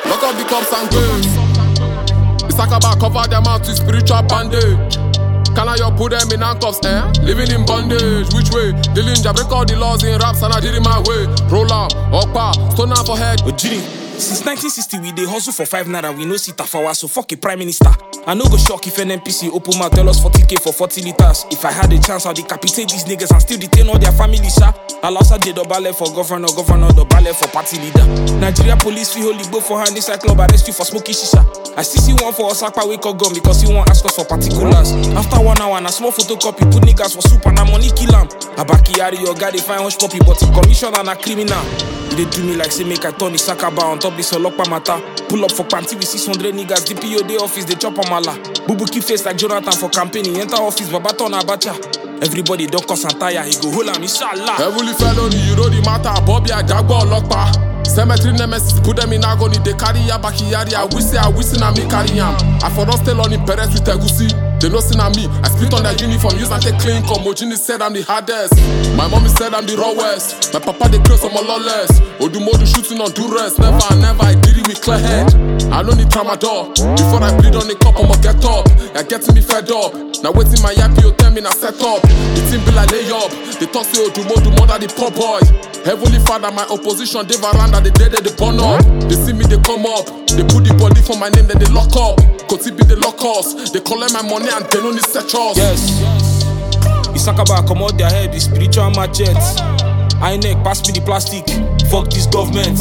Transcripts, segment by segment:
Lock up the cops and grace. The Sakaba cover their mouth with spiritual bandage. Can I you put them in handcuffs, living in bondage, which way? The ninja break all the laws in raps and I did it my way. Roll up, Okpa, stone up for head. Since 1960 we dey hustle for 5 naira, we no see Tafawa, so fuck a prime minister. I no go shock if NNPC open mouth tell us 40k for 40 liters. If I had a chance, I'll decapitate these niggas and still detain all their families, sha. I'll also dey dobale for governor dobale for party leader. Nigeria police feel holy go for hand inside club, arrest you for smoking shisha. I still see one for Osakpa wake up gun because he won't ask us for particulars. After 1 hour, and a small photocopy, put niggas for soup and a money kill am. Abakiyari, your guy, they find hush puppy, but he commission and a criminal. They do me like say make I turn the Sakaba on top this Olokpa matter. Pull up for panty with 600 niggas, DPO day office, they chop on mala. Bubu keep face like Jonathan for campaigning, enter office, Babaton Abacha. Everybody don't cause and tire, he go hold am, inshallah. Heavily felony, you know the matter, Bobby a Jagba Olokpa. Cemetery nemesis, put them in agony, they carry ya bakiyari, I wish na me carry yam. I for us tell on him parents with Egusi. They no sin on me, I spit on their uniform, use and take clean come. Mojini said I'm the hardest, my mommy said I'm the rawest. My papa they close on my lawless. Odumodu shooting on duress, never, I did it with clear head. I don't need tramadol, before I bleed on the cup, I'ma get up. You're getting me fed up, now waiting my yappy, tell me now set up. The team be like lay up, they talk say Odumodu more than the poor boy. Heavenly Father, my opposition, they veranda, they dead, they burn up. They see me, they come up. They put the body for my name, then they lock up. Kotibi, they lock us. They collect my money and they don't need search us. Yes. Isakaba come out their head with spiritual machetes. INEC, pass me the plastic. Fuck this government.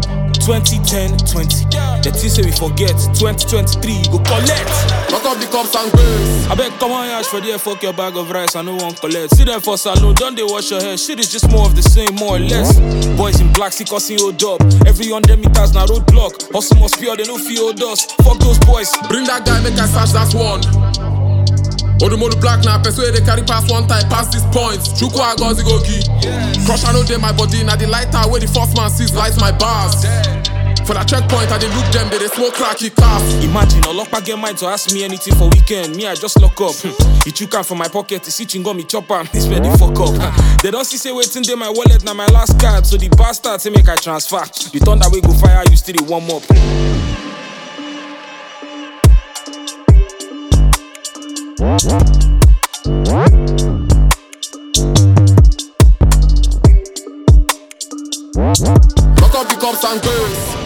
2010-20. The things say we forget. 2023, you go collect. Lock up the cops and grace. I beg, come on, yash for there, fuck your bag of rice, I no one collect. See them for salon, don't they wash your hair? Shit is just more of the same, more or less. Boys in black, see cussing old up. Every 100 meters now roadblock. Hustle must pure, they no feel dust. Fuck those boys. Bring that guy, make I search that one. Odumodu black now, persuade they carry pass one time, pass this point. Chuku agozi gogi. Crush I know they my body, now the lighter where the first man sees lights my bars. For that checkpoint, I they look them, they smoke cracky cars. Imagine, Olokpa get mind to ask me anything for weekend. Me, I just lock up. He took out from my pocket, he see chingom, me chop am. This where they fuck up. They don't see say waiting there my wallet, now my last card. So the bastard say make I transfer. You turn that way go fire, you still warm up. Lock up the cops and grace.